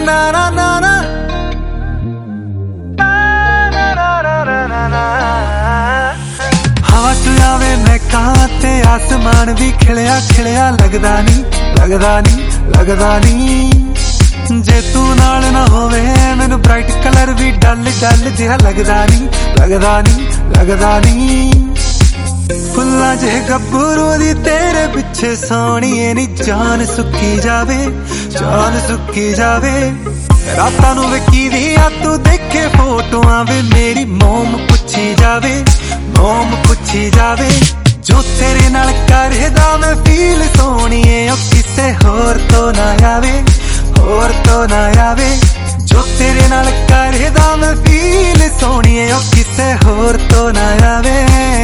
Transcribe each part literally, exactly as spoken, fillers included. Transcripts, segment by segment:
ना ना ना ना हवा च आवे मैं कहाँ ते आसमान भी खिलिया खिलिया लगदा नी लगदा नी लगदा नी जे तू नाल ना होवे मैनू ब्राइट कलर भी डल डल जिहा लगदा नी लगदा नी लगदा नी फुल्लां जे गब्बरू दी तेरे पिछे सोहणीए नी जान सुक्की जावे जान सुक्की जावे रातां नूं वेखी दी आ तू देखे फोटोआं वे मेरी मोम पुछी जावे मोम पुछी जावे जो तेरे नाल करदा मैं फील सोहणीए ओ किसे होर तो ना आवे होर तो ना आवे जो तेरे नाल करदा मैं फील सोहणीए ओ किसे होर तो ना आवे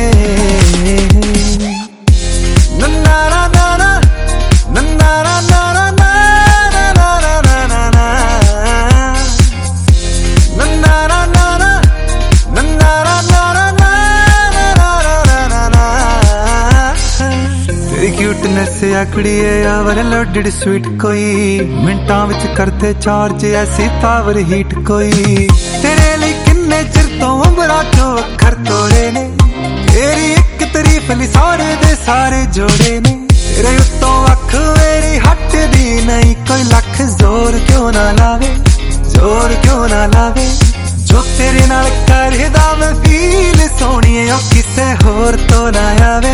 नन्ना ना ना ना नन्ना ना ना ना ना ना ना ना ना ना नन्ना ना ना ना नन्ना ना ना ना ना ना ना तेरी क्यूटनेस आकड़िए यावर लोडेड स्वीट कोई मिंटां विच करते चार्ज ऐसी पावर हीट कोई तेरे लिए किन्ने चिर तो उमरां चों अखर तोड़े ने तेरी एक तारीफ ली सारे दे सारे जोड़े ने तेरे उत्तों अख मेरी हटदी नहीं कोई लख जोर क्यों ना लावे जोर क्यों ना लावे जो तेरे नाल करदा मैं फील सोहणीए ओ किसे होर तो ना आवे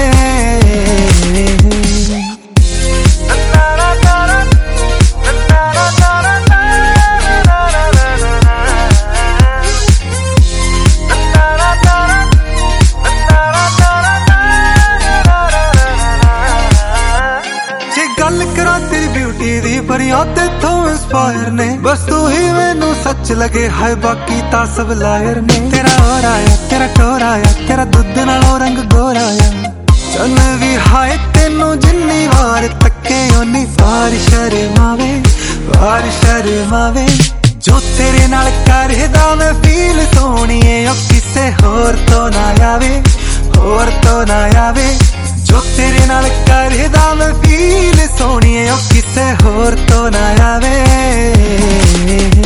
गल करा तेरी ब्यूटी दी परियां तेथों इंस्पायर ने बस तू ही मैनू सच लगे हाय बाकी ता सब लायर ने तेरा और आया तेरा टोर आया तेरा दुध नालों रंग गोर आया चल भी हाय तेनू जिन्नी वार तके ओनी वार शर्मावे वार शर्मावे जो तेरे नाल करदा मैं फील सोहणीए ओ किसे होर तो ना आवे होर तो ना आवे जो तेरे नाल करदा मैं फील सोहणीए ओ किसे होर तो ना आवे।